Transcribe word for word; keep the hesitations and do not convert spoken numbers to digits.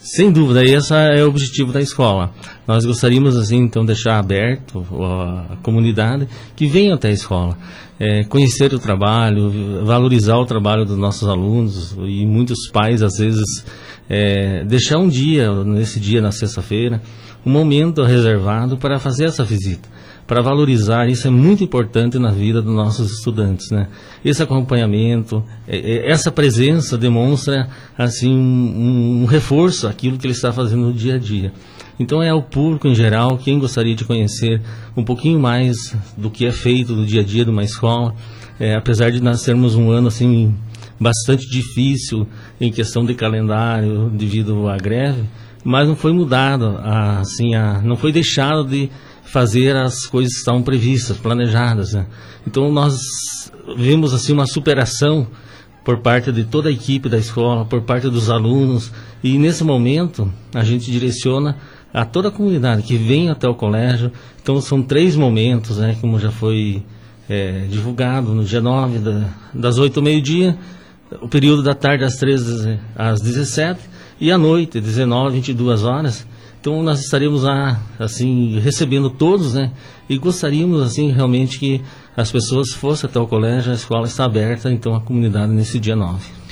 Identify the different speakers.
Speaker 1: Sem dúvida, esse é o objetivo da escola. Nós gostaríamos, assim, então, deixar aberto a comunidade que venha até a escola, é, conhecer o trabalho, valorizar o trabalho dos nossos alunos, e muitos pais, às vezes, é, deixar um dia, nesse dia, na sexta-feira, um momento reservado para fazer essa visita, para valorizar. Isso é muito importante na vida dos nossos estudantes, né? Esse acompanhamento, essa presença demonstra, assim, um, um reforço àquilo que ele está fazendo no dia a dia. Então é ao público em geral, quem gostaria de conhecer um pouquinho mais do que é feito no dia a dia de uma escola, é, apesar de nós termos um ano, assim, bastante difícil em questão de calendário devido à greve, mas não foi mudado, a, assim, a, não foi deixado de fazer as coisas que estavam previstas, planejadas, né? Então nós vimos, assim, uma superação por parte de toda a equipe da escola, por parte dos alunos, e nesse momento a gente direciona a toda a comunidade que vem até o colégio. Então são três momentos, né, como já foi é, divulgado no dia nove, da, das oito ao meio-dia, o período da tarde das treze às dezessete, e à noite, dezenove, vinte e duas horas. Então nós estaremos lá, assim, recebendo todos, né? E gostaríamos, assim, realmente que as pessoas fossem até o colégio. A escola está aberta, então, à comunidade nesse dia nove.